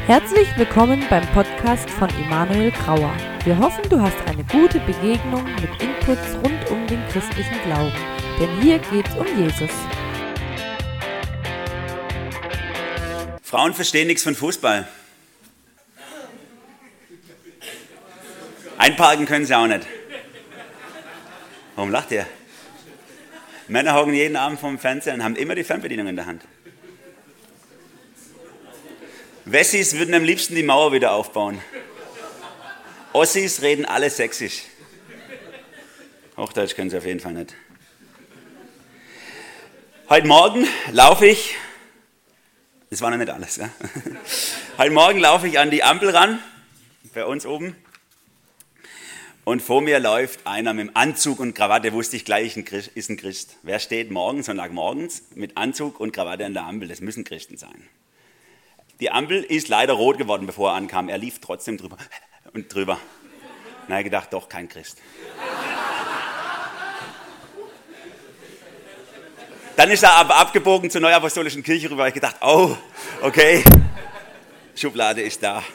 Herzlich willkommen beim Podcast von Emanuel Grauer. Wir hoffen, du hast eine gute Begegnung mit Inputs rund um den christlichen Glauben. Denn hier geht's um Jesus. Frauen verstehen nichts von Fußball. Einparken können sie auch nicht. Warum lacht ihr? Männer hocken jeden Abend vorm Fernseher und haben immer die Fernbedienung in der Hand. Wessis würden am liebsten die Mauer wieder aufbauen. Ossis reden alle sächsisch. Hochdeutsch können sie auf jeden Fall nicht. Heute Morgen laufe ich, das war noch nicht alles, ja? Heute Morgen laufe ich an die Ampel ran, bei uns oben. Und vor mir läuft einer mit dem Anzug und Krawatte, wusste ich gleich, ist ein Christ. Wer steht Sonntagmorgens mit Anzug und Krawatte an der Ampel? Das müssen Christen sein. Die Ampel ist leider rot geworden, bevor er ankam. Er lief trotzdem drüber und drüber. Na, ich gedacht, doch, kein Christ. Dann ist er aber abgebogen zur Neuapostolischen Kirche rüber. Ich gedacht, oh, okay, Schublade ist da.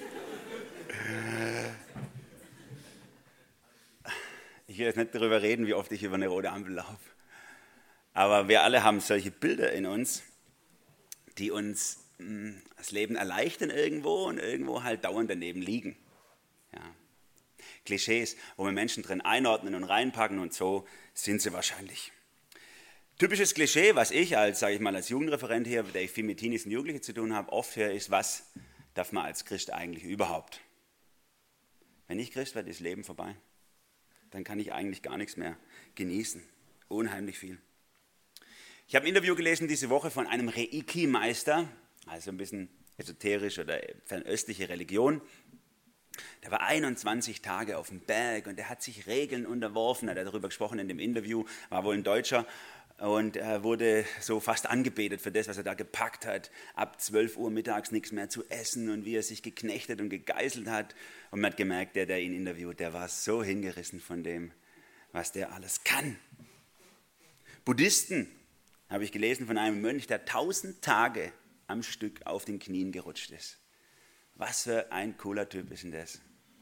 Ich will jetzt nicht darüber reden, wie oft ich über eine rote Ampel laufe. Aber wir alle haben solche Bilder in uns, die uns das Leben erleichtern irgendwo und irgendwo halt dauernd daneben liegen. Ja. Klischees, wo wir Menschen drin einordnen und reinpacken und so sind sie wahrscheinlich. Typisches Klischee, was ich als Jugendreferent hier, der ich viel mit Teenies und Jugendlichen zu tun habe, oft höre, ist, was darf man als Christ eigentlich überhaupt? Wenn ich Christ werde, ist Leben vorbei. Dann kann ich eigentlich gar nichts mehr genießen. Unheimlich viel. Ich habe ein Interview gelesen diese Woche von einem Reiki-Meister, also ein bisschen esoterisch oder fernöstliche Religion. Der war 21 Tage auf dem Berg und der hat sich Regeln unterworfen, hat er darüber gesprochen in dem Interview, war wohl ein Deutscher und er wurde so fast angebetet für das, was er da gepackt hat, ab 12 Uhr mittags nichts mehr zu essen und wie er sich geknechtet und gegeißelt hat. Und man hat gemerkt, der ihn interviewt, der war so hingerissen von dem, was der alles kann. Buddhisten, habe ich gelesen von einem Mönch, der 1000 Tage am Stück auf den Knien gerutscht ist. Was für ein cooler Typ ist denn das?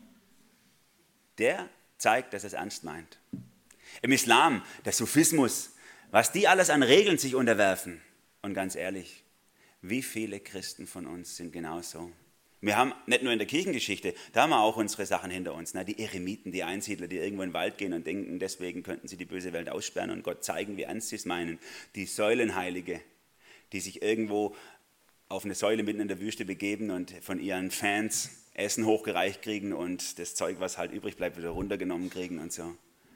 Der zeigt, dass er es ernst meint. Im Islam, der Sufismus, was die alles an Regeln sich unterwerfen. Und ganz ehrlich, wie viele Christen von uns sind genauso? Wir haben nicht nur in der Kirchengeschichte, da haben wir auch unsere Sachen hinter uns. Die Eremiten, die Einsiedler, die irgendwo in den Wald gehen und denken, deswegen könnten sie die böse Welt aussperren und Gott zeigen, wie ernst sie es meinen. Die Säulenheilige, die sich irgendwo auf eine Säule mitten in der Wüste begeben und von ihren Fans Essen hochgereicht kriegen und das Zeug, was halt übrig bleibt, wieder runtergenommen kriegen und so.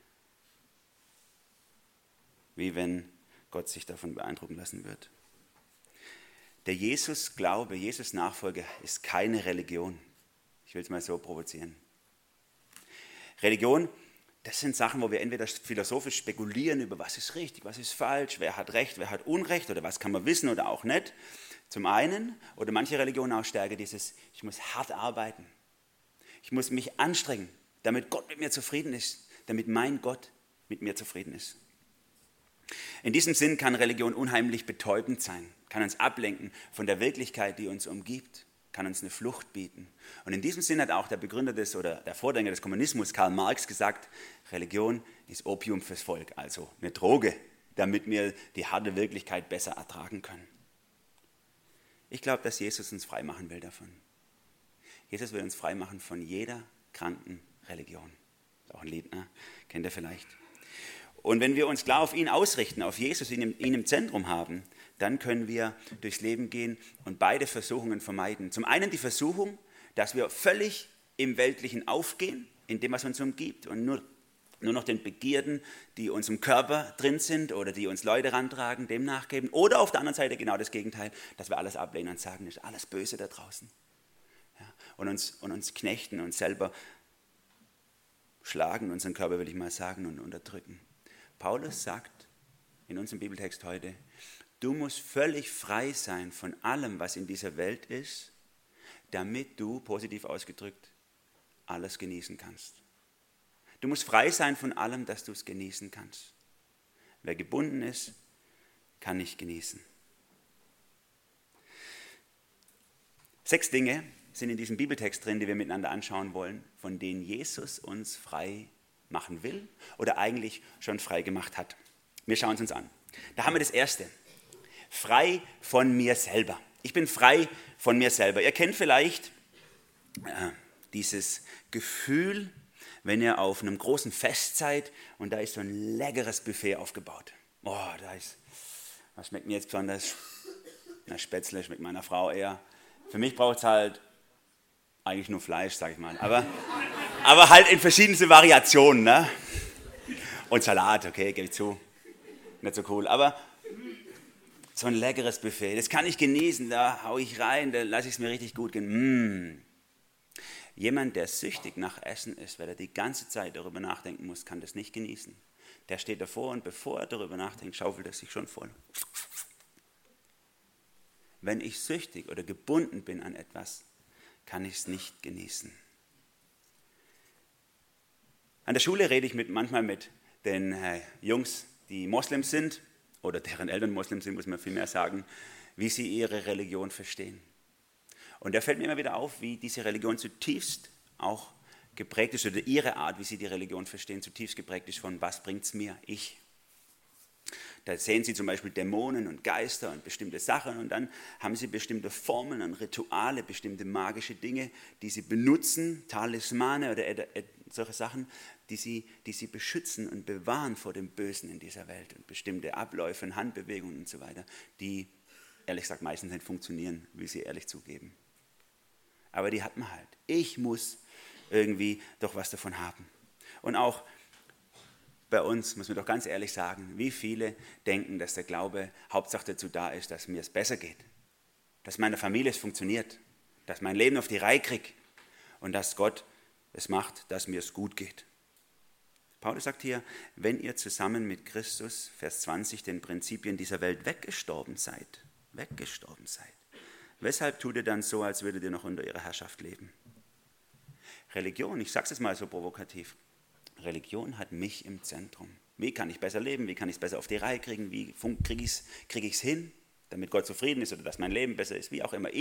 Wie wenn Gott sich davon beeindrucken lassen wird. Der Jesus-Glaube, Jesus-Nachfolge ist keine Religion. Ich will es mal so provozieren. Religion, das sind Sachen, wo wir entweder philosophisch spekulieren über was ist richtig, was ist falsch, wer hat Recht, wer hat Unrecht oder was kann man wissen oder auch nicht. Zum einen, oder manche Religionen auch stärker dieses, ich muss hart arbeiten. Ich muss mich anstrengen, damit Gott mit mir zufrieden ist, damit mein Gott mit mir zufrieden ist. In diesem Sinn kann Religion unheimlich betäubend sein, kann uns ablenken von der Wirklichkeit, die uns umgibt, kann uns eine Flucht bieten. Und in diesem Sinn hat auch der Begründer der Vordenker des Kommunismus, Karl Marx, gesagt, Religion ist Opium fürs Volk, also eine Droge, damit wir die harte Wirklichkeit besser ertragen können. Ich glaube, dass Jesus uns frei machen will davon. Jesus will uns frei machen von jeder kranken Religion. Auch ein Lied, ne? Kennt ihr vielleicht? Und wenn wir uns klar auf ihn ausrichten, auf Jesus, ihn im Zentrum haben, dann können wir durchs Leben gehen und beide Versuchungen vermeiden. Zum einen die Versuchung, dass wir völlig im Weltlichen aufgehen, in dem, was uns umgibt und nur noch den Begierden, die uns im Körper drin sind oder die uns Leute rantragen, dem nachgeben. Oder auf der anderen Seite genau das Gegenteil, dass wir alles ablehnen und sagen, ist alles böse da draußen. Ja, und uns knechten und selber schlagen, unseren Körper will ich mal sagen, und unterdrücken. Paulus sagt in unserem Bibeltext heute, du musst völlig frei sein von allem, was in dieser Welt ist, damit du, positiv ausgedrückt, alles genießen kannst. Du musst frei sein von allem, dass du es genießen kannst. Wer gebunden ist, kann nicht genießen. 6 Dinge sind in diesem Bibeltext drin, die wir miteinander anschauen wollen, von denen Jesus uns frei machen will oder eigentlich schon frei gemacht hat. Wir schauen es uns an. Da haben wir das Erste. Frei von mir selber. Ich bin frei von mir selber. Ihr kennt vielleicht dieses Gefühl, wenn ihr auf einem großen Fest seid und da ist so ein leckeres Buffet aufgebaut. Oh, was schmeckt mir jetzt besonders? Na, Spätzle schmeckt meiner Frau eher. Für mich braucht es halt eigentlich nur Fleisch, sag ich mal. Aber halt in verschiedenste Variationen. Ne? Und Salat, okay, gebe ich zu. Nicht so cool. Aber so ein leckeres Buffet, das kann ich genießen. Da haue ich rein, da lasse ich es mir richtig gut gehen. Jemand, der süchtig nach Essen ist, weil er die ganze Zeit darüber nachdenken muss, kann das nicht genießen. Der steht davor und bevor er darüber nachdenkt, schaufelt er sich schon voll. Wenn ich süchtig oder gebunden bin an etwas, kann ich es nicht genießen. An der Schule rede ich manchmal mit den Jungs, die Moslems sind, oder deren Eltern Moslems sind, muss man viel mehr sagen, wie sie ihre Religion verstehen. Und da fällt mir immer wieder auf, wie diese Religion zutiefst auch geprägt ist, oder ihre Art, wie sie die Religion verstehen, zutiefst geprägt ist von, was bringt es mir, ich. Da sehen sie zum Beispiel Dämonen und Geister und bestimmte Sachen und dann haben sie bestimmte Formeln und Rituale, bestimmte magische Dinge, die sie benutzen, Talismane oder solche Sachen, die sie beschützen und bewahren vor dem Bösen in dieser Welt und bestimmte Abläufe und Handbewegungen und so weiter, die ehrlich gesagt meistens nicht funktionieren, wie sie ehrlich zugeben. Aber die hat man halt. Ich muss irgendwie doch was davon haben. Und auch bei uns, muss man doch ganz ehrlich sagen, wie viele denken, dass der Glaube Hauptsache dazu da ist, dass mir es besser geht, dass meine Familie es funktioniert, dass mein Leben auf die Reihe kriegt und dass Gott es macht, dass mir es gut geht. Paulus sagt hier, wenn ihr zusammen mit Christus, Vers 20, den Prinzipien dieser Welt weggestorben seid, weshalb tut ihr dann so, als würdet ihr noch unter ihrer Herrschaft leben? Religion, ich sage es jetzt mal so provokativ, Religion hat mich im Zentrum. Wie kann ich besser leben? Wie kann ich es besser auf die Reihe kriegen? Wie kriege ich es hin, damit Gott zufrieden ist oder dass mein Leben besser ist? Wie auch immer.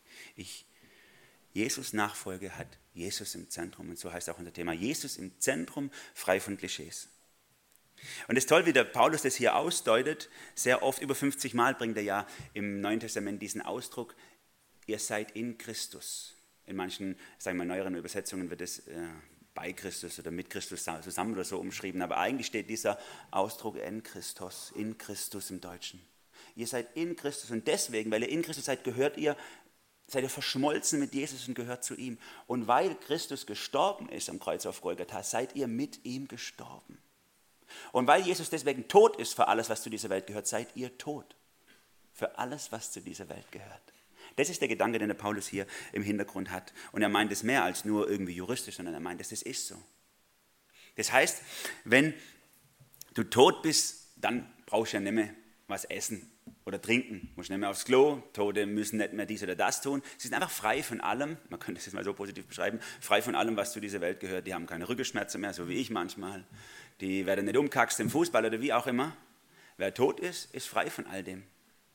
Jesus Nachfolge hat Jesus im Zentrum. Und so heißt auch unser Thema. Jesus im Zentrum, frei von Klischees. Und es ist toll, wie der Paulus das hier ausdeutet. Sehr oft, über 50 Mal bringt er ja im Neuen Testament diesen Ausdruck, ihr seid in Christus. In manchen, sagen wir mal, neueren Übersetzungen wird es bei Christus oder mit Christus zusammen oder so umschrieben. Aber eigentlich steht dieser Ausdruck in Christus im Deutschen. Ihr seid in Christus und deswegen, weil ihr in Christus seid, seid ihr verschmolzen mit Jesus und gehört zu ihm. Und weil Christus gestorben ist am Kreuz auf Golgatha, seid ihr mit ihm gestorben. Und weil Jesus deswegen tot ist für alles, was zu dieser Welt gehört, seid ihr tot für alles, was zu dieser Welt gehört. Das ist der Gedanke, den der Paulus hier im Hintergrund hat. Und er meint es mehr als nur irgendwie juristisch, sondern er meint, das ist so. Das heißt, wenn du tot bist, dann brauchst du ja nicht mehr was essen oder trinken. Du musst nicht mehr aufs Klo, Tote müssen nicht mehr dies oder das tun. Sie sind einfach frei von allem, man könnte das jetzt mal so positiv beschreiben, frei von allem, was zu dieser Welt gehört. Die haben keine Rückenschmerzen mehr, so wie ich manchmal. Die werden nicht umkackst im Fußball oder wie auch immer. Wer tot ist, ist frei von all dem.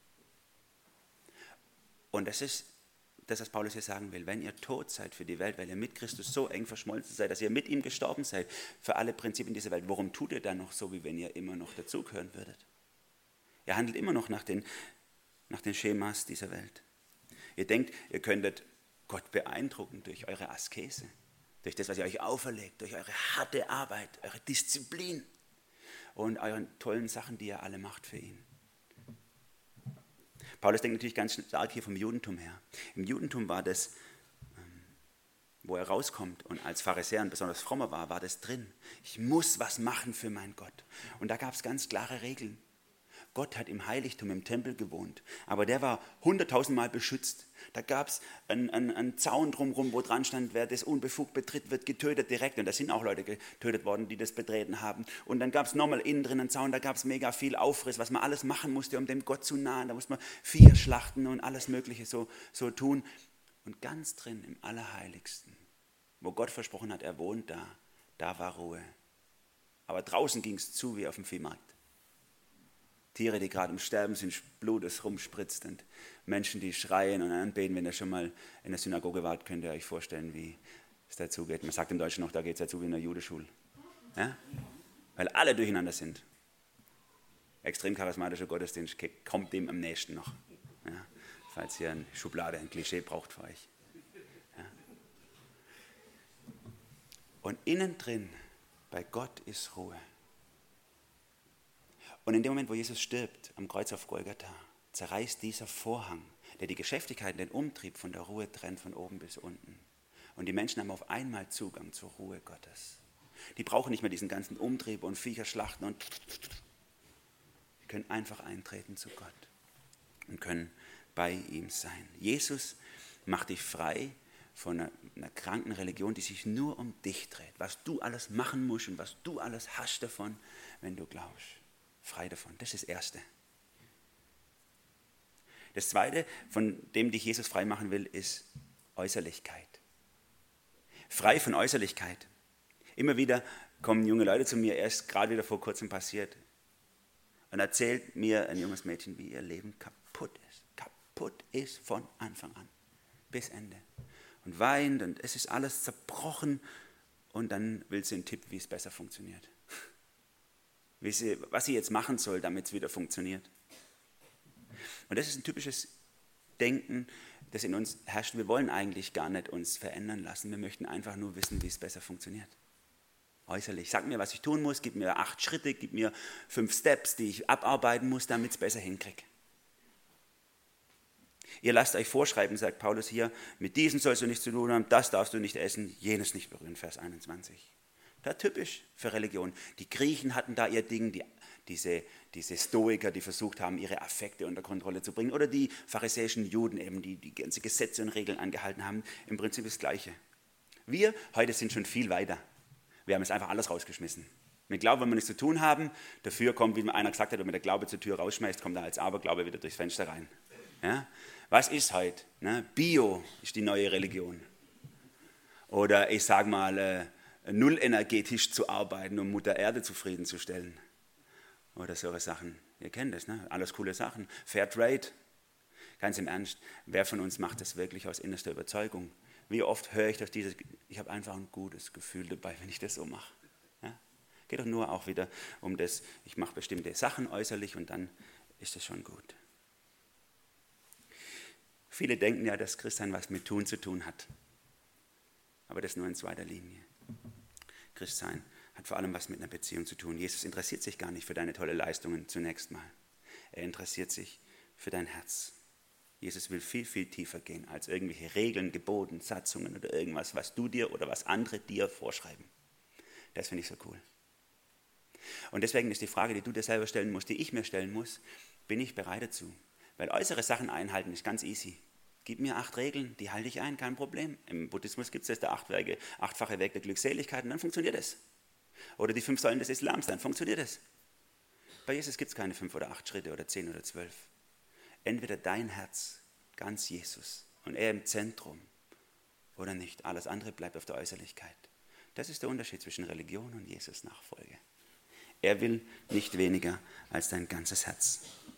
Und das ist das, was Paulus hier sagen will. Wenn ihr tot seid für die Welt, weil ihr mit Christus so eng verschmolzen seid, dass ihr mit ihm gestorben seid, für alle Prinzipien dieser Welt, warum tut ihr dann noch so, wie wenn ihr immer noch dazugehören würdet? Ihr handelt immer noch nach den Schemas dieser Welt. Ihr denkt, ihr könntet Gott beeindrucken durch eure Askese, durch das, was ihr euch auferlegt, durch eure harte Arbeit, eure Disziplin und euren tollen Sachen, die ihr alle macht für ihn. Paulus denkt natürlich ganz stark hier vom Judentum her. Im Judentum war das, wo er rauskommt und als Pharisäer und besonders frommer war das drin. Ich muss was machen für meinen Gott. Und da gab es ganz klare Regeln. Gott hat im Heiligtum, im Tempel gewohnt, aber der war 100.000 Mal beschützt. Da gab es einen Zaun drumherum, wo dran stand, wer das unbefugt betritt, wird getötet direkt. Und da sind auch Leute getötet worden, die das betreten haben. Und dann gab es nochmal innen drin einen Zaun, da gab es mega viel Aufriss, was man alles machen musste, um dem Gott zu nahen. Da musste man Vieh schlachten und alles Mögliche so tun. Und ganz drin, im Allerheiligsten, wo Gott versprochen hat, er wohnt da war Ruhe. Aber draußen ging es zu wie auf dem Viehmarkt. Tiere, die gerade im Sterben sind, Blut, das rumspritzt und Menschen, die schreien und anbeten. Wenn ihr schon mal in der Synagoge wart, könnt ihr euch vorstellen, wie es dazu geht. Man sagt im Deutschen noch, da geht es dazu wie in der Judenschule. Ja? Weil alle durcheinander sind. Extrem charismatischer Gottesdienst kommt dem am nächsten noch. Ja? Falls ihr eine Schublade, ein Klischee braucht für euch. Ja? Und innen drin, bei Gott ist Ruhe. Und in dem Moment, wo Jesus stirbt, am Kreuz auf Golgatha, zerreißt dieser Vorhang, der die Geschäftigkeit, den Umtrieb von der Ruhe trennt, von oben bis unten. Und die Menschen haben auf einmal Zugang zur Ruhe Gottes. Die brauchen nicht mehr diesen ganzen Umtrieb und Viecherschlachten und die können einfach eintreten zu Gott und können bei ihm sein. Jesus macht dich frei von einer kranken Religion, die sich nur um dich dreht. Was du alles machen musst und was du alles hast davon, wenn du glaubst. Frei davon. Das ist das Erste. Das Zweite, von dem dich Jesus frei machen will, ist Äußerlichkeit. Frei von Äußerlichkeit. Immer wieder kommen junge Leute zu mir, erst gerade wieder vor kurzem passiert, und erzählt mir ein junges Mädchen, wie ihr Leben kaputt ist. Kaputt ist von Anfang an bis Ende. Und weint und es ist alles zerbrochen und dann will sie einen Tipp, wie es besser funktioniert. Was sie jetzt machen soll, damit es wieder funktioniert. Und das ist ein typisches Denken, das in uns herrscht. Wir wollen eigentlich gar nicht uns verändern lassen. Wir möchten einfach nur wissen, wie es besser funktioniert. Äußerlich. Sag mir, was ich tun muss. Gib mir 8 Schritte, gib mir 5 Steps, die ich abarbeiten muss, damit es besser hinkriege. Ihr lasst euch vorschreiben, sagt Paulus hier, mit diesem sollst du nichts zu tun haben, das darfst du nicht essen, jenes nicht berühren, Vers 21. Das ist typisch für Religion. Die Griechen hatten da ihr Ding, diese Stoiker, die versucht haben, ihre Affekte unter Kontrolle zu bringen, oder die pharisäischen Juden eben, die ganze Gesetze und Regeln angehalten haben. Im Prinzip das Gleiche. Wir heute sind schon viel weiter. Wir haben jetzt einfach alles rausgeschmissen. Mit Glauben wollen wir nichts zu tun haben. Dafür kommt, wie einer gesagt hat, wenn man der Glaube zur Tür rausschmeißt, kommt er als Aberglaube wieder durchs Fenster rein. Ja? Was ist heute? Ne? Bio ist die neue Religion. Oder ich sage mal, nullenergetisch zu arbeiten, um Mutter Erde zufriedenzustellen. Oder solche Sachen. Ihr kennt das, ne? Alles coole Sachen. Fair Trade. Ganz im Ernst, wer von uns macht das wirklich aus innerster Überzeugung? Wie oft höre ich doch dieses, ich habe einfach ein gutes Gefühl dabei, wenn ich das so mache. Ja? Geht doch nur auch wieder um das, ich mache bestimmte Sachen äußerlich und dann ist das schon gut. Viele denken ja, dass Christsein was mit Tun zu tun hat. Aber das nur in zweiter Linie. Christsein hat vor allem was mit einer Beziehung zu tun. Jesus interessiert sich gar nicht für deine tolle Leistungen zunächst mal. Er interessiert sich für dein Herz. Jesus will viel, viel tiefer gehen als irgendwelche Regeln, Geboten, Satzungen oder irgendwas, was du dir oder was andere dir vorschreiben. Das finde ich so cool. Und deswegen ist die Frage, die du dir selber stellen musst, die ich mir stellen muss, bin ich bereit dazu? Weil äußere Sachen einhalten ist ganz easy. Gib mir 8 Regeln, die halte ich ein, kein Problem. Im Buddhismus gibt es das, der 8-fache Weg der Glückseligkeit und dann funktioniert es. Oder die 5 Säulen des Islams, dann funktioniert es. Bei Jesus gibt es keine 5 oder 8 Schritte oder 10 oder 12. Entweder dein Herz, ganz Jesus und er im Zentrum oder nicht. Alles andere bleibt auf der Äußerlichkeit. Das ist der Unterschied zwischen Religion und Jesus-Nachfolge. Er will nicht weniger als dein ganzes Herz.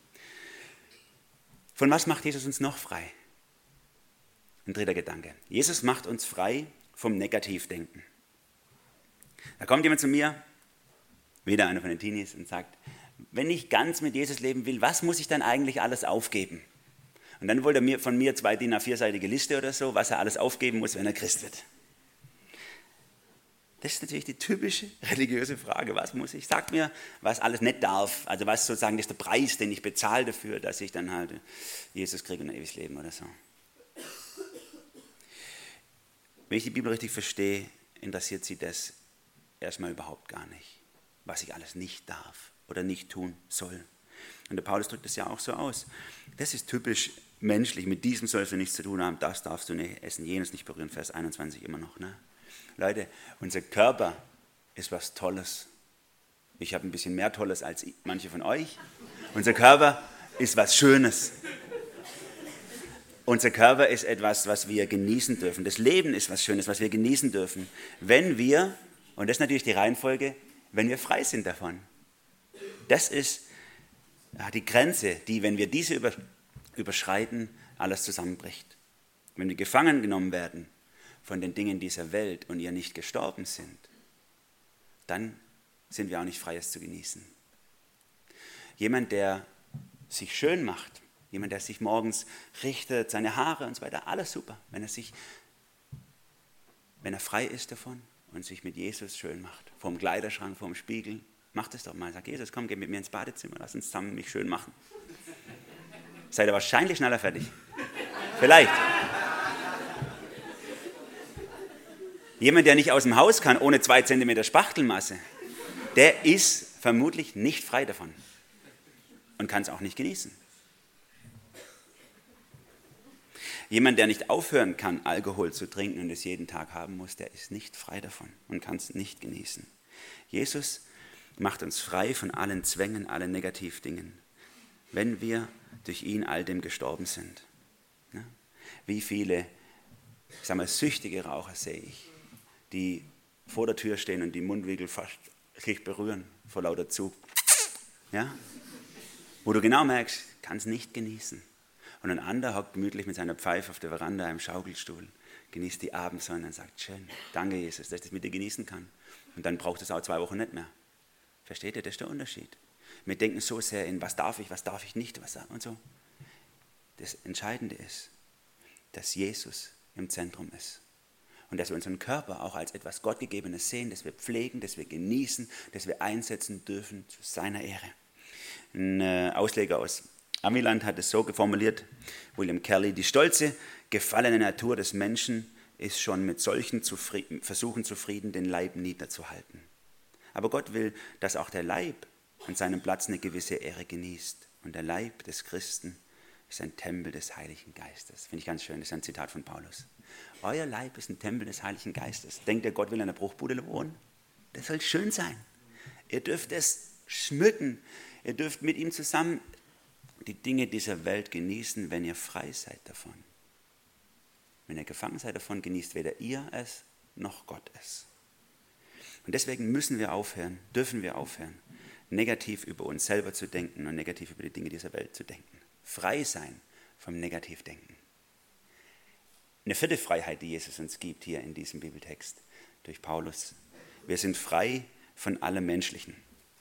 Von was macht Jesus uns noch frei? Ein dritter Gedanke. Jesus macht uns frei vom Negativdenken. Da kommt jemand zu mir, wieder einer von den Teenies, und sagt, wenn ich ganz mit Jesus leben will, was muss ich dann eigentlich alles aufgeben? Und dann wollte er von mir 2 DIN A4-seitige Liste oder so, was er alles aufgeben muss, wenn er Christ wird. Das ist natürlich die typische religiöse Frage. Was muss ich? Sag mir, was alles nicht darf. Also was sozusagen ist der Preis, den ich bezahle dafür, dass ich dann halt Jesus kriege und ein ewiges Leben oder so. Wenn ich die Bibel richtig verstehe, interessiert sie das erstmal überhaupt gar nicht, was ich alles nicht darf oder nicht tun soll. Und der Paulus drückt das ja auch so aus. Das ist typisch menschlich. Mit diesem sollst du nichts zu tun haben, das darfst du nicht essen, jenes nicht berühren. Vers 21 immer noch. Ne? Leute, unser Körper ist was Tolles. Ich habe ein bisschen mehr Tolles als manche von euch. Unser Körper ist was Schönes. Unser Körper ist etwas, was wir genießen dürfen. Das Leben ist was Schönes, was wir genießen dürfen. Wenn wir, und das ist natürlich die Reihenfolge, wenn wir frei sind davon. Das ist die Grenze, die, wenn wir diese überschreiten, alles zusammenbricht. Wenn wir gefangen genommen werden von den Dingen dieser Welt und ihr nicht gestorben sind, dann sind wir auch nicht frei, es zu genießen. Jemand, der sich schön macht, jemand, der sich morgens richtet, seine Haare und so weiter, alles super. Wenn er frei ist davon und sich mit Jesus schön macht, vorm Kleiderschrank, vorm Spiegel, macht es doch mal. Sag, Jesus, komm, geh mit mir ins Badezimmer, lass uns zusammen mich schön machen. Seid ihr wahrscheinlich schneller fertig. Vielleicht. Jemand, der nicht aus dem Haus kann, ohne 2 Zentimeter Spachtelmasse, der ist vermutlich nicht frei davon und kann es auch nicht genießen. Jemand, der nicht aufhören kann, Alkohol zu trinken und es jeden Tag haben muss, der ist nicht frei davon und kann es nicht genießen. Jesus macht uns frei von allen Zwängen, allen Negativdingen, wenn wir durch ihn all dem gestorben sind. Wie viele, ich sage mal, süchtige Raucher sehe ich, die vor der Tür stehen und die Mundwinkel fast sich berühren vor lauter Zug. Ja? Wo du genau merkst, kann es nicht genießen. Und ein anderer hockt gemütlich mit seiner Pfeife auf der Veranda im Schaukelstuhl, genießt die Abendsonne und sagt, schön, danke Jesus, dass ich das mit dir genießen kann. Und dann braucht es auch 2 Wochen nicht mehr. Versteht ihr, das ist der Unterschied. Wir denken so sehr in, was darf ich nicht, was und so. Das Entscheidende ist, dass Jesus im Zentrum ist. Und dass wir unseren Körper auch als etwas Gottgegebenes sehen, das wir pflegen, das wir genießen, das wir einsetzen dürfen zu seiner Ehre. Ein Ausleger aus Amiland hat es so formuliert, William Kelly: Die stolze, gefallene Natur des Menschen ist schon mit solchen Versuchen zufrieden, den Leib niederzuhalten. Aber Gott will, dass auch der Leib an seinem Platz eine gewisse Ehre genießt. Und der Leib des Christen ist ein Tempel des Heiligen Geistes. Finde ich ganz schön, das ist ein Zitat von Paulus. Euer Leib ist ein Tempel des Heiligen Geistes. Denkt ihr, Gott will in der Bruchbude wohnen? Das soll schön sein. Ihr dürft es schmücken. Ihr dürft mit ihm zusammen die Dinge dieser Welt genießen, wenn ihr frei seid davon. Wenn ihr gefangen seid davon, genießt weder ihr es noch Gott es. Und deswegen müssen wir aufhören, dürfen wir aufhören, negativ über uns selber zu denken und negativ über die Dinge dieser Welt zu denken. Frei sein vom Negativdenken. Eine 4. Freiheit, die Jesus uns gibt hier in diesem Bibeltext durch Paulus. Wir sind frei von allem Menschlichen.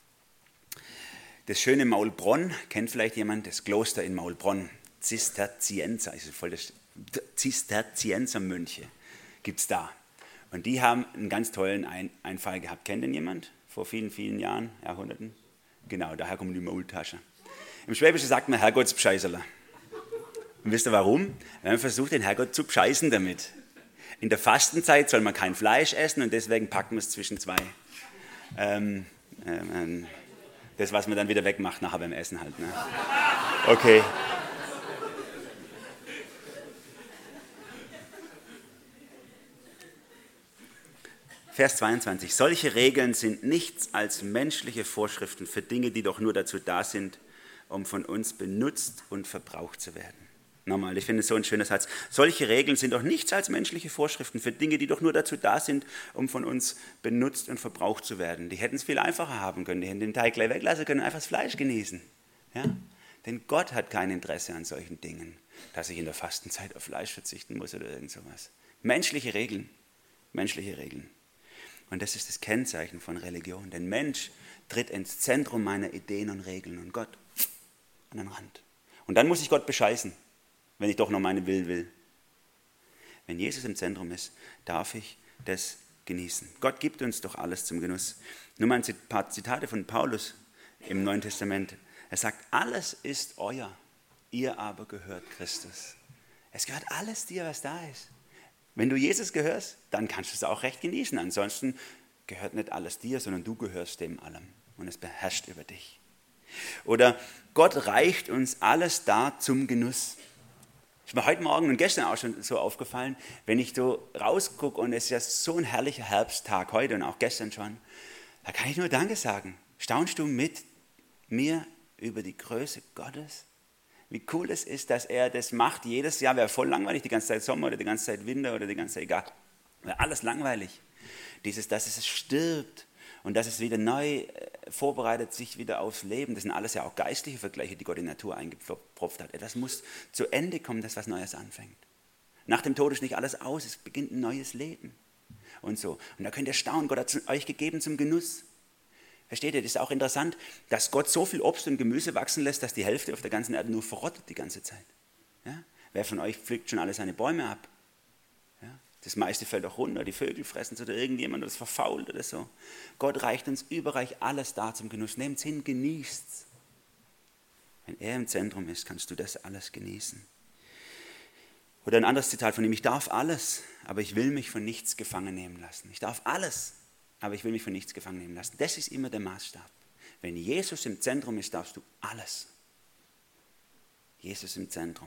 Das schöne Maulbronn, kennt vielleicht jemand, das Kloster in Maulbronn, Zisterzienser, also voll das Zisterziensermönche gibt es da. Und die haben einen ganz tollen Einfall gehabt. Kennt denn jemand? Vor vielen, vielen Jahren, Jahrhunderten? Genau, daher kommen die Maultaschen. Im Schwäbischen sagt man Herrgottsbscheißerler. Und wisst ihr warum? Weil man versucht, den Herrgott zu bescheißen damit. In der Fastenzeit soll man kein Fleisch essen und deswegen packt man es zwischen 2. Das, was man dann wieder wegmacht nachher beim Essen halt. Ne? Okay. Vers 22. Solche Regeln sind nichts als menschliche Vorschriften für Dinge, die doch nur dazu da sind, um von uns benutzt und verbraucht zu werden. Nochmal, ich finde es so ein schöner Satz. Solche Regeln sind doch nichts als menschliche Vorschriften für Dinge, die doch nur dazu da sind, um von uns benutzt und verbraucht zu werden. Die hätten es viel einfacher haben können. Die hätten den Teig gleich weglassen können und einfach das Fleisch genießen. Ja? Denn Gott hat kein Interesse an solchen Dingen, dass ich in der Fastenzeit auf Fleisch verzichten muss oder irgend sowas. Menschliche Regeln. Menschliche Regeln. Und das ist das Kennzeichen von Religion. Der Mensch tritt ins Zentrum meiner Ideen und Regeln und Gott an den Rand. Und dann muss ich Gott bescheißen, wenn ich doch noch meine will. Wenn Jesus im Zentrum ist, darf ich das genießen. Gott gibt uns doch alles zum Genuss. Nur mal ein paar Zitate von Paulus im Neuen Testament. Er sagt, alles ist euer, ihr aber gehört Christus. Es gehört alles dir, was da ist. Wenn du Jesus gehörst, dann kannst du es auch recht genießen. Ansonsten gehört nicht alles dir, sondern du gehörst dem allem. Und es beherrscht über dich. Oder Gott reicht uns alles dar zum Genuss. Ist mir heute Morgen und gestern auch schon so aufgefallen, wenn ich so rausgucke und es ist ja so ein herrlicher Herbsttag heute und auch gestern schon, da kann ich nur Danke sagen. Staunst du mit mir über die Größe Gottes? Wie cool es ist, dass er das macht. Jedes Jahr wäre voll langweilig, die ganze Zeit Sommer oder die ganze Zeit Winter oder die ganze Zeit egal. Wäre alles langweilig. Dass es stirbt und dass es wieder neu vorbereitet, sich wieder aufs Leben. Das sind alles ja auch geistliche Vergleiche, die Gott in die Natur eingepropft hat. Etwas muss zu Ende kommen, dass was Neues anfängt. Nach dem Tod ist nicht alles aus, es beginnt ein neues Leben. Und so. Und da könnt ihr staunen, Gott hat es euch gegeben zum Genuss. Versteht ihr, das ist auch interessant, dass Gott so viel Obst und Gemüse wachsen lässt, dass die Hälfte auf der ganzen Erde nur verrottet die ganze Zeit. Ja? Wer von euch pflückt schon alle seine Bäume ab? Ja? Das meiste fällt auch runter, die Vögel fressen es oder irgendjemand, das verfault oder so. Gott reicht uns überreich alles da zum Genuss. Nehmt es hin, genießt es. Wenn er im Zentrum ist, kannst du das alles genießen. Oder ein anderes Zitat von ihm: Ich darf alles, aber ich will mich von nichts gefangen nehmen lassen. Ich darf alles, aber ich will mich von nichts gefangen nehmen lassen. Das ist immer der Maßstab. Wenn Jesus im Zentrum ist, darfst du alles. Jesus im Zentrum.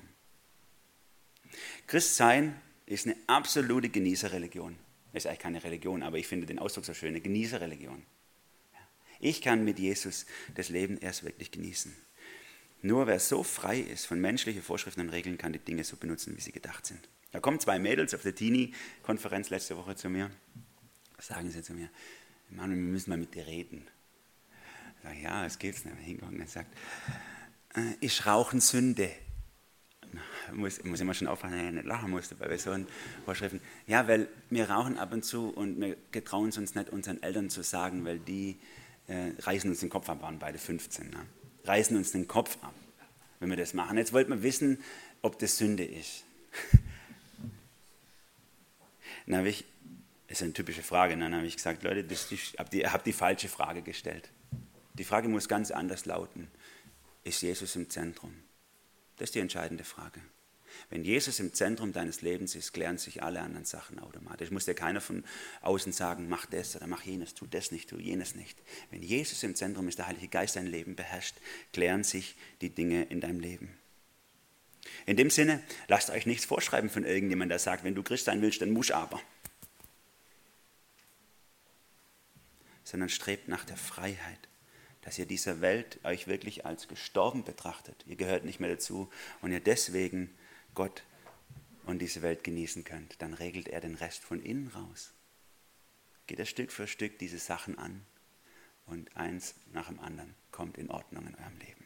Christsein ist eine absolute Genießerreligion. Das ist eigentlich keine Religion, aber ich finde den Ausdruck so schön, eine Genießerreligion. Ich kann mit Jesus das Leben erst wirklich genießen. Nur wer so frei ist von menschlichen Vorschriften und Regeln, kann die Dinge so benutzen, wie sie gedacht sind. Da kommen 2 Mädels auf der Teenie-Konferenz letzte Woche zu mir. Was sagen sie zu mir? Manuel, wir müssen mal mit dir reden. Ich sage, ja, es geht's nicht. Hingucken. Er sagt, ist Rauchen Sünde? Ich muss immer schon aufpassen, dass ich nicht lachen musste bei so Vorschriften. Ja, weil wir rauchen ab und zu und wir getrauen es uns nicht, unseren Eltern zu sagen, weil die reißen uns den Kopf ab, waren beide 15. Ne? Reißen uns den Kopf ab, wenn wir das machen. Jetzt wollten wir wissen, ob das Sünde ist. Dann habe ich, das ist eine typische Frage, dann habe ich gesagt, Leute, ich habe die falsche Frage gestellt. Die Frage muss ganz anders lauten: Ist Jesus im Zentrum? Das ist die entscheidende Frage. Wenn Jesus im Zentrum deines Lebens ist, klären sich alle anderen Sachen automatisch. Muss dir keiner von außen sagen, mach das oder mach jenes, tu das nicht, tu jenes nicht. Wenn Jesus im Zentrum ist, der Heilige Geist dein Leben beherrscht, klären sich die Dinge in deinem Leben. In dem Sinne, lasst euch nichts vorschreiben von irgendjemandem, der sagt, wenn du Christ sein willst, dann musst aber. Sondern strebt nach der Freiheit, dass ihr dieser Welt euch wirklich als gestorben betrachtet. Ihr gehört nicht mehr dazu und ihr deswegen Gott und diese Welt genießen könnt. Dann regelt er den Rest von innen raus. Geht er Stück für Stück diese Sachen an und eins nach dem anderen kommt in Ordnung in eurem Leben.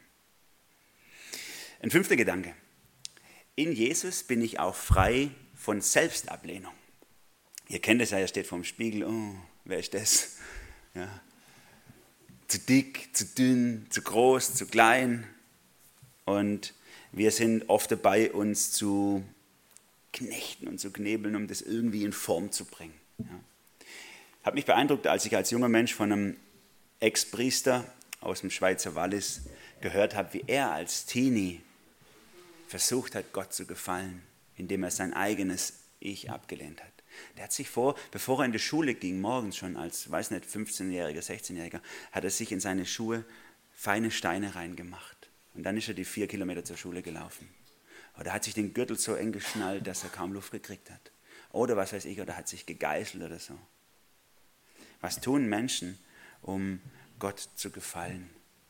Ein 5. Gedanke. In Jesus bin ich auch frei von Selbstablehnung. Ihr kennt es ja, er steht vorm Spiegel. Oh, wer ist das? Ja. Zu dick, zu dünn, zu groß, zu klein. Und wir sind oft dabei, uns zu knechten und zu knebeln, um das irgendwie in Form zu bringen. Ja. Hat mich beeindruckt, als ich als junger Mensch von einem Ex-Priester aus dem Schweizer Wallis gehört habe, wie er als Teenie versucht hat, Gott zu gefallen, indem er sein eigenes Ich abgelehnt hat. Der hat sich bevor er in die Schule ging, morgens schon als, 15-Jähriger, 16-Jähriger, hat er sich in seine Schuhe feine Steine reingemacht. Und dann ist er die 4 Kilometer zur Schule gelaufen. Oder hat sich den Gürtel so eng geschnallt, dass er kaum Luft gekriegt hat. Oder was weiß ich, oder hat sich gegeißelt oder so. Was tun Menschen, um Gott zu gefallen?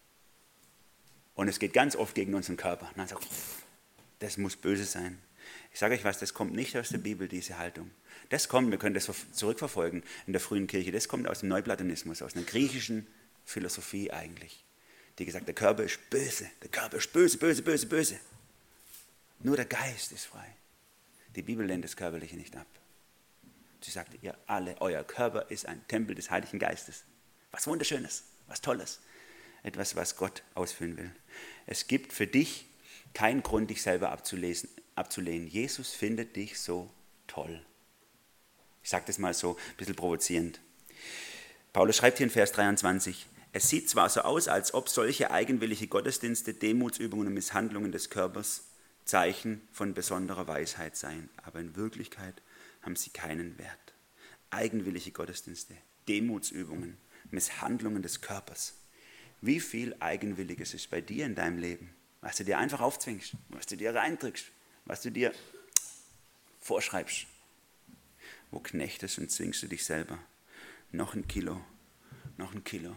Und es geht ganz oft gegen unseren Körper. Und dann sagt, das muss böse sein. Ich sage euch was, das kommt nicht aus der Bibel, diese Haltung. Das kommt, wir können das zurückverfolgen in der frühen Kirche, das kommt aus dem Neuplatonismus, aus einer griechischen Philosophie eigentlich. Die gesagt, der Körper ist böse, der Körper ist böse, böse, böse, böse. Nur der Geist ist frei. Die Bibel lehnt das Körperliche nicht ab. Sie sagt, ihr alle, euer Körper ist ein Tempel des Heiligen Geistes. Was Wunderschönes, was Tolles. Etwas, was Gott ausfüllen will. Es gibt für dich keinen Grund, dich selber abzulehnen. Jesus findet dich so toll. Ich sage das mal so ein bisschen provozierend. Paulus schreibt hier in Vers 23, es sieht zwar so aus, als ob solche eigenwillige Gottesdienste, Demutsübungen und Misshandlungen des Körpers Zeichen von besonderer Weisheit seien, aber in Wirklichkeit haben sie keinen Wert. Eigenwillige Gottesdienste, Demutsübungen, Misshandlungen des Körpers. Wie viel Eigenwilliges ist bei dir in deinem Leben, was du dir einfach aufzwingst, was du dir reindrückst, was du dir vorschreibst? Wo knechtest und zwingst du dich selber? Noch ein Kilo, noch ein Kilo.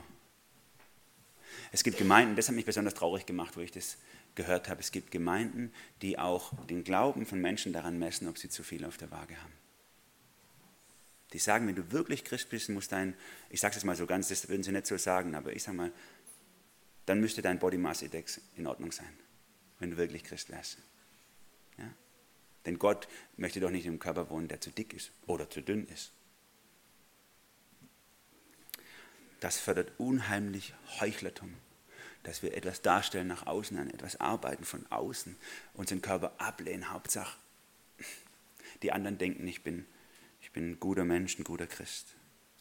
Es gibt Gemeinden, das hat mich besonders traurig gemacht, wo ich das gehört habe. Es gibt Gemeinden, die auch den Glauben von Menschen daran messen, ob sie zu viel auf der Waage haben. Die sagen, wenn du wirklich Christ bist, muss ich sage es mal so ganz, das würden sie nicht so sagen, aber ich sage mal, dann müsste dein Body Mass Index in Ordnung sein, wenn du wirklich Christ wärst. Ja? Denn Gott möchte doch nicht in einem Körper wohnen, der zu dick ist oder zu dünn ist. Das fördert unheimlich Heuchlertum, dass wir etwas darstellen nach außen, an etwas arbeiten von außen, unseren Körper ablehnen, Hauptsache. Die anderen denken, ich bin ein guter Mensch, ein guter Christ.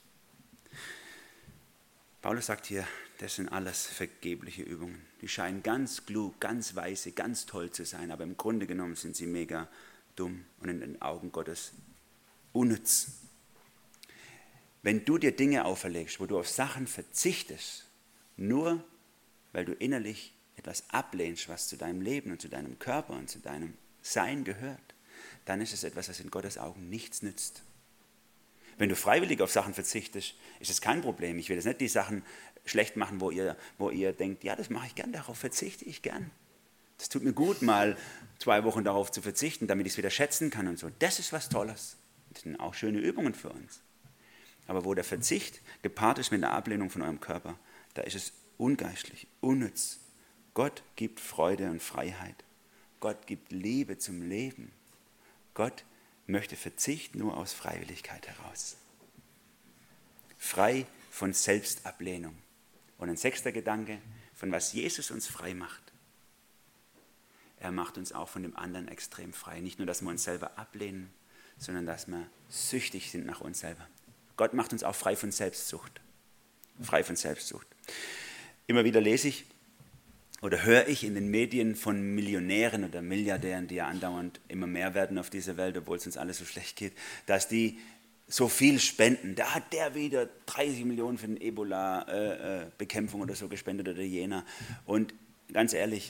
Paulus sagt hier, das sind alles vergebliche Übungen. Die scheinen ganz klug, ganz weise, ganz toll zu sein, aber im Grunde genommen sind sie mega dumm und in den Augen Gottes unnütz. Wenn du dir Dinge auferlegst, wo du auf Sachen verzichtest, nur weil du innerlich etwas ablehnst, was zu deinem Leben und zu deinem Körper und zu deinem Sein gehört, dann ist es etwas, was in Gottes Augen nichts nützt. Wenn du freiwillig auf Sachen verzichtest, ist es kein Problem. Ich will jetzt nicht die Sachen schlecht machen, wo ihr denkt, ja, das mache ich gern, darauf verzichte ich gern. Das tut mir gut, mal 2 Wochen darauf zu verzichten, damit ich es wieder schätzen kann und so. Das ist was Tolles. Das sind auch schöne Übungen für uns. Aber wo der Verzicht gepaart ist mit der Ablehnung von eurem Körper, da ist es ungeistlich, unnütz. Gott gibt Freude und Freiheit. Gott gibt Liebe zum Leben. Gott möchte Verzicht nur aus Freiwilligkeit heraus. Frei von Selbstablehnung. Und ein 6. Gedanke, von was Jesus uns frei macht. Er macht uns auch von dem anderen extrem frei. Nicht nur, dass wir uns selber ablehnen, sondern dass wir süchtig sind nach uns selber. Gott macht uns auch frei von Selbstsucht. Frei von Selbstsucht. Immer wieder lese ich oder höre ich in den Medien von Millionären oder Milliardären, die ja andauernd immer mehr werden auf dieser Welt, obwohl es uns alles so schlecht geht, dass die so viel spenden. Da hat der wieder 30 Millionen für die Ebola-Bekämpfung oder so gespendet oder jener. Und ganz ehrlich,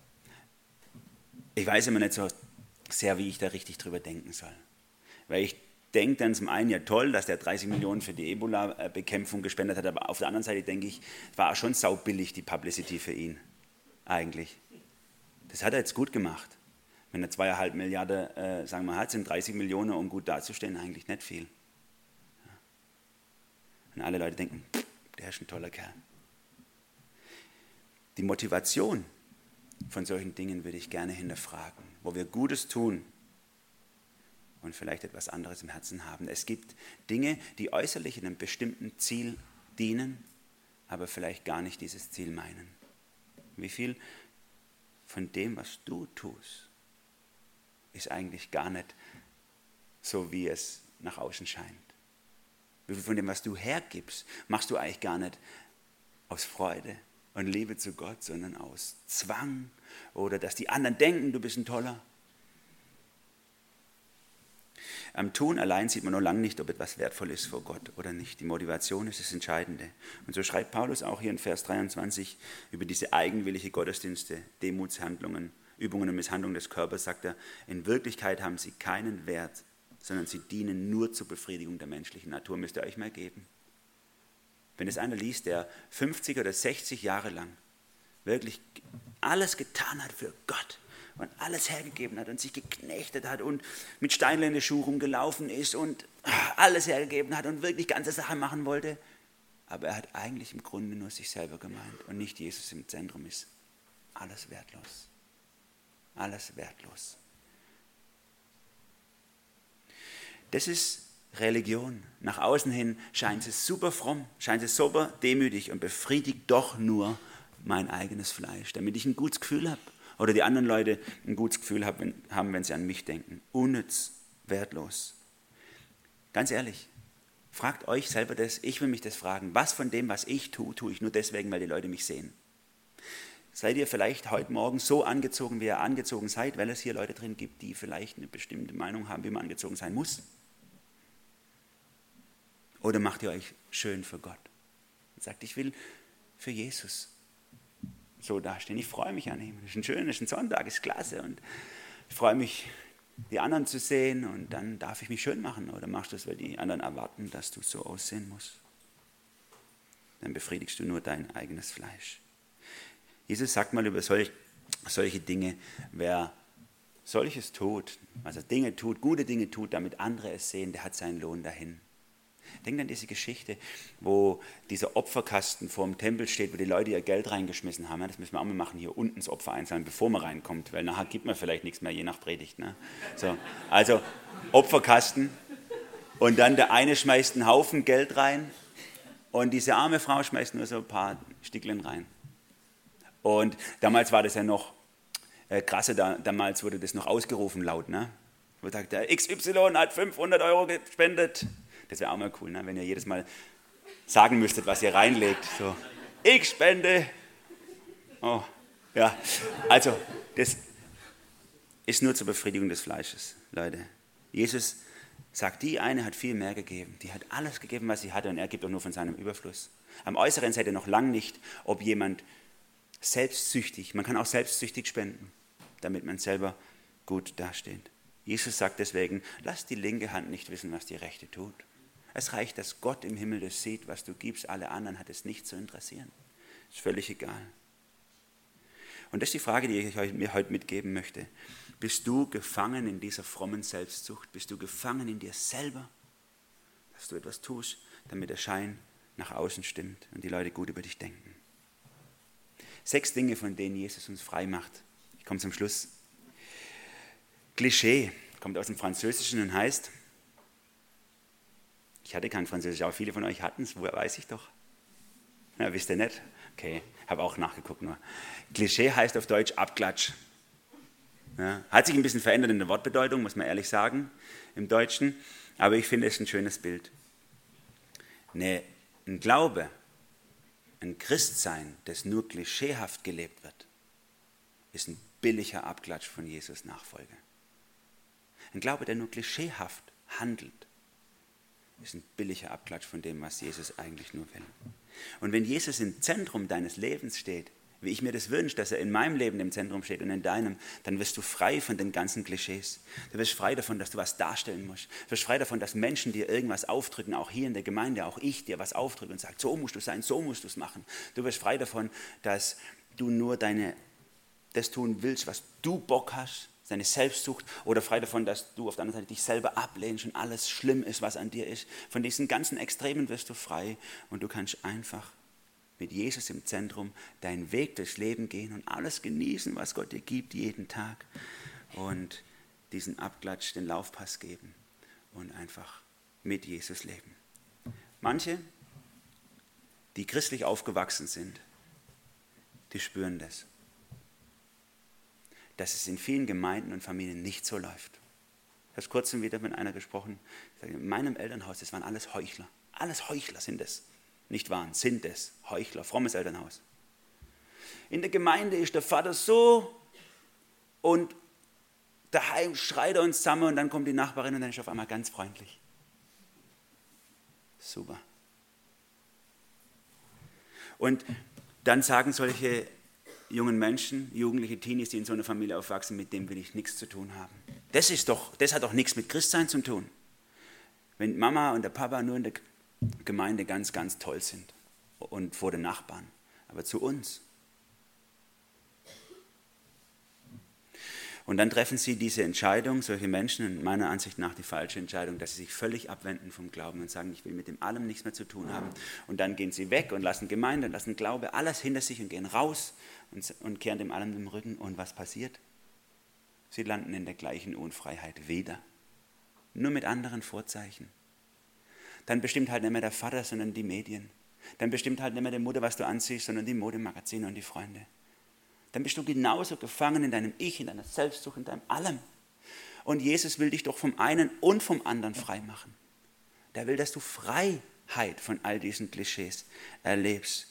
ich weiß immer nicht so sehr, wie ich da richtig drüber denken soll. Weil ich denke dann zum einen, ja toll, dass der 30 Millionen für die Ebola-Bekämpfung gespendet hat, aber auf der anderen Seite denke ich, war schon saubillig die Publicity für ihn, eigentlich. Das hat er jetzt gut gemacht. Wenn er 2,5 Milliarden, sagen wir, hat, sind 30 Millionen, um gut dazustehen, eigentlich nicht viel. Und alle Leute denken, der ist ein toller Kerl. Die Motivation von solchen Dingen würde ich gerne hinterfragen, wo wir Gutes tun und vielleicht etwas anderes im Herzen haben. Es gibt Dinge, die äußerlich einem bestimmten Ziel dienen, aber vielleicht gar nicht dieses Ziel meinen. Wie viel von dem, was du tust, ist eigentlich gar nicht so, wie es nach außen scheint. Wie viel von dem, was du hergibst, machst du eigentlich gar nicht aus Freude und Liebe zu Gott, sondern aus Zwang oder dass die anderen denken, du bist ein Toller. Am Tun allein sieht man noch lange nicht, ob etwas wertvoll ist vor Gott oder nicht. Die Motivation ist das Entscheidende. Und so schreibt Paulus auch hier in Vers 23 über diese eigenwillige Gottesdienste, Demutshandlungen, Übungen und Misshandlung des Körpers, sagt er, in Wirklichkeit haben sie keinen Wert, sondern sie dienen nur zur Befriedigung der menschlichen Natur. Müsst ihr euch mal geben. Wenn es einer liest, der 50 oder 60 Jahre lang wirklich alles getan hat für Gott und alles hergegeben hat und sich geknechtet hat und mit Steinlein in den Schuh rumgelaufen ist und alles hergegeben hat und wirklich ganze Sachen machen wollte, aber er hat eigentlich im Grunde nur sich selber gemeint und nicht Jesus im Zentrum ist. Alles wertlos. Alles wertlos. Das ist Religion. Nach außen hin scheint es super fromm, scheint es super demütig und befriedigt doch nur mein eigenes Fleisch, damit ich ein gutes Gefühl habe oder die anderen Leute ein gutes Gefühl haben, wenn sie an mich denken. Unnütz, wertlos. Ganz ehrlich, fragt euch selber das, ich will mich das fragen, was von dem, was ich tue ich nur deswegen, weil die Leute mich sehen. Seid ihr vielleicht heute Morgen so angezogen, wie ihr angezogen seid, weil es hier Leute drin gibt, die vielleicht eine bestimmte Meinung haben, wie man angezogen sein muss? Oder macht ihr euch schön für Gott und sagt, ich will für Jesus so dastehen. Ich freue mich an ihm. Es ist ein Sonntag, ist klasse und ich freue mich, die anderen zu sehen und dann darf ich mich schön machen. Oder machst du es, weil die anderen erwarten, dass du so aussehen musst? Dann befriedigst du nur dein eigenes Fleisch. Jesus sagt mal über solche Dinge, wer solches tut, also Dinge tut, gute Dinge tut, damit andere es sehen, der hat seinen Lohn dahin. Denkt an diese Geschichte, wo dieser Opferkasten vor dem Tempel steht, wo die Leute ihr Geld reingeschmissen haben. Das müssen wir auch mal machen, hier unten das Opfer einsammeln, bevor man reinkommt, weil nachher gibt man vielleicht nichts mehr, je nach Predigt. Ne? So, also Opferkasten und dann der eine schmeißt einen Haufen Geld rein und diese arme Frau schmeißt nur so ein paar Stückchen rein. Und damals war das ja noch krasser, damals wurde das noch ausgerufen laut, ne? Wo sagt der XY hat 500 € gespendet. Das wäre auch mal cool, ne? Wenn ihr jedes Mal sagen müsstet, was ihr reinlegt. So, ich spende. Oh, ja. Also, das ist nur zur Befriedigung des Fleisches, Leute. Jesus sagt, die eine hat viel mehr gegeben. Die hat alles gegeben, was sie hatte, und er gibt auch nur von seinem Überfluss. Am Äußeren seht ihr noch lange nicht, ob jemand selbstsüchtig, man kann auch selbstsüchtig spenden, damit man selber gut dasteht. Jesus sagt deswegen, lass die linke Hand nicht wissen, was die rechte tut. Es reicht, dass Gott im Himmel das sieht, was du gibst. Alle anderen hat es nicht zu interessieren. Ist völlig egal. Und das ist die Frage, die ich mir heute mitgeben möchte. Bist du gefangen in dieser frommen Selbstsucht? Bist du gefangen in dir selber, dass du etwas tust, damit der Schein nach außen stimmt und die Leute gut über dich denken? 6 Dinge, von denen Jesus uns frei macht. Ich komme zum Schluss. Klischee kommt aus dem Französischen und heißt, ich hatte kein Französisch, aber viele von euch hatten es, woher weiß ich doch? Ja, wisst ihr nicht? Okay, habe auch nachgeguckt nur. Klischee heißt auf Deutsch Abklatsch. Ja, hat sich ein bisschen verändert in der Wortbedeutung, muss man ehrlich sagen, im Deutschen, aber ich finde es ein schönes Bild. Ein Glaube, ein Christsein, das nur klischeehaft gelebt wird, ist ein billiger Abklatsch von Jesus Nachfolge. Ein Glaube, der nur klischeehaft handelt, ist ein billiger Abklatsch von dem, was Jesus eigentlich nur will. Und wenn Jesus im Zentrum deines Lebens steht, wie ich mir das wünsche, dass er in meinem Leben im Zentrum steht und in deinem, dann wirst du frei von den ganzen Klischees. Du wirst frei davon, dass du was darstellen musst. Du wirst frei davon, dass Menschen dir irgendwas aufdrücken, auch hier in der Gemeinde, auch ich dir was aufdrücke und sage, so musst du sein, so musst du es machen. Du wirst frei davon, dass du nur das tun willst, was du Bock hast, deine Selbstsucht, oder frei davon, dass du auf der anderen Seite dich selber ablehnst und alles schlimm ist, was an dir ist. Von diesen ganzen Extremen wirst du frei und du kannst einfach mit Jesus im Zentrum deinen Weg durchs Leben gehen und alles genießen, was Gott dir gibt, jeden Tag, und diesen Abklatsch, den Laufpass geben und einfach mit Jesus leben. Manche, die christlich aufgewachsen sind, die spüren das, dass es in vielen Gemeinden und Familien nicht so läuft. Ich habe vor kurzem wieder mit einer gesprochen, in meinem Elternhaus, das waren alles Heuchler. Alles Heuchler sind es. Nicht wahr, sind es Heuchler, frommes Elternhaus. In der Gemeinde ist der Vater so und daheim schreit er uns zusammen und dann kommt die Nachbarin und dann ist er auf einmal ganz freundlich. Super. Und dann sagen solche jungen Menschen, jugendliche Teenies, die in so einer Familie aufwachsen, mit dem will ich nichts zu tun haben. Das hat doch nichts mit Christsein zu tun. Wenn Mama und der Papa nur in der Gemeinde ganz, ganz toll sind und vor den Nachbarn, aber zu uns. Und dann treffen sie diese Entscheidung, solche Menschen, und meiner Ansicht nach die falsche Entscheidung, dass sie sich völlig abwenden vom Glauben und sagen, ich will mit dem allem nichts mehr zu tun haben. Und dann gehen sie weg und lassen Gemeinde und lassen Glaube, alles hinter sich und gehen raus und kehren dem allem den Rücken. Und was passiert? Sie landen in der gleichen Unfreiheit wieder. Nur mit anderen Vorzeichen. Dann bestimmt halt nicht mehr der Vater, sondern die Medien. Dann bestimmt halt nicht mehr die Mutter, was du anziehst, sondern die Modemagazine und die Freunde. Dann bist du genauso gefangen in deinem Ich, in deiner Selbstsucht, in deinem Allem. Und Jesus will dich doch vom einen und vom anderen frei machen. Der will, dass du Freiheit von all diesen Klischees erlebst.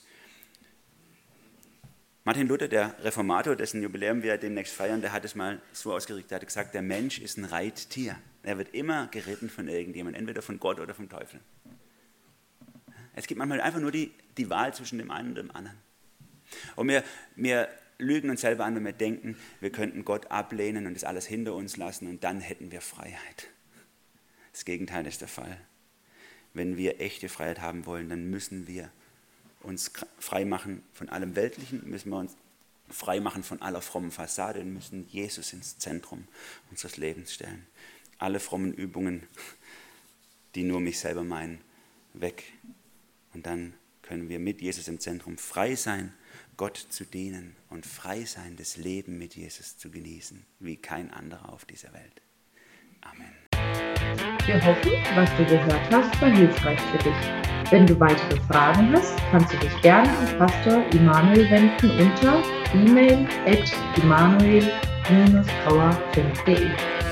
Martin Luther, der Reformator, dessen Jubiläum wir demnächst feiern, der hat es mal so ausgedrückt, der hat gesagt, der Mensch ist ein Reittier. Er wird immer geritten von irgendjemandem, entweder von Gott oder vom Teufel. Es gibt manchmal einfach nur die Wahl zwischen dem einen und dem anderen. Und wir lügen uns selber an, wenn wir denken, wir könnten Gott ablehnen und das alles hinter uns lassen und dann hätten wir Freiheit. Das Gegenteil ist der Fall. Wenn wir echte Freiheit haben wollen, dann müssen wir uns frei machen von allem Weltlichen, müssen wir uns frei machen von aller frommen Fassade und müssen Jesus ins Zentrum unseres Lebens stellen. Alle frommen Übungen, die nur mich selber meinen, weg. Und dann können wir mit Jesus im Zentrum frei sein, Gott zu dienen und frei sein, das Leben mit Jesus zu genießen, wie kein anderer auf dieser Welt. Amen. Wir hoffen, was du gehört hast, war hilfreich für dich. Wenn du weitere Fragen hast, kannst du dich gerne an Pastor Immanuel wenden unter e-mail@immanuel-grauer.de.